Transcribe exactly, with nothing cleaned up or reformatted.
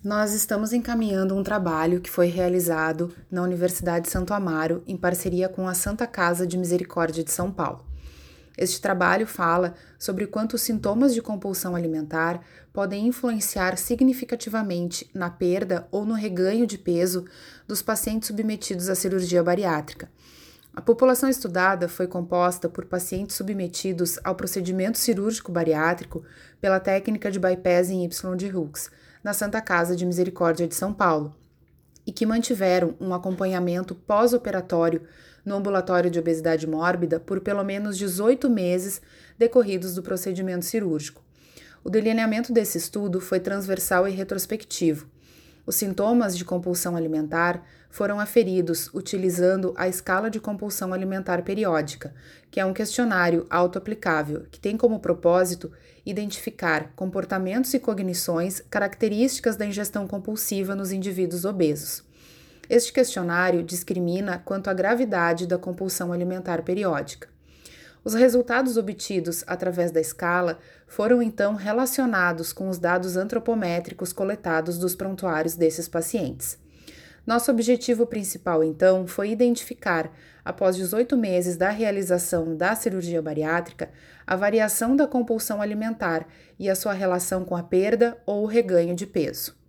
Nós estamos encaminhando um trabalho que foi realizado na Universidade Santo Amaro em parceria com a Santa Casa de Misericórdia de São Paulo. Este trabalho fala sobre quanto os sintomas de compulsão alimentar podem influenciar significativamente na perda ou no reganho de peso dos pacientes submetidos à cirurgia bariátrica. A população estudada foi composta por pacientes submetidos ao procedimento cirúrgico bariátrico pela técnica de bypass em Y de Hooks, na Santa Casa de Misericórdia de São Paulo, e que mantiveram um acompanhamento pós-operatório no ambulatório de obesidade mórbida por pelo menos dezoito meses decorridos do procedimento cirúrgico. O delineamento desse estudo foi transversal e retrospectivo. Os sintomas de compulsão alimentar foram aferidos utilizando a Escala de Compulsão Alimentar Periódica, que é um questionário autoaplicável que tem como propósito identificar comportamentos e cognições características da ingestão compulsiva nos indivíduos obesos. Este questionário discrimina quanto à gravidade da compulsão alimentar periódica. Os resultados obtidos através da escala foram então relacionados com os dados antropométricos coletados dos prontuários desses pacientes. Nosso objetivo principal, então, foi identificar, após dezoito meses da realização da cirurgia bariátrica, a variação da compulsão alimentar e a sua relação com a perda ou o reganho de peso.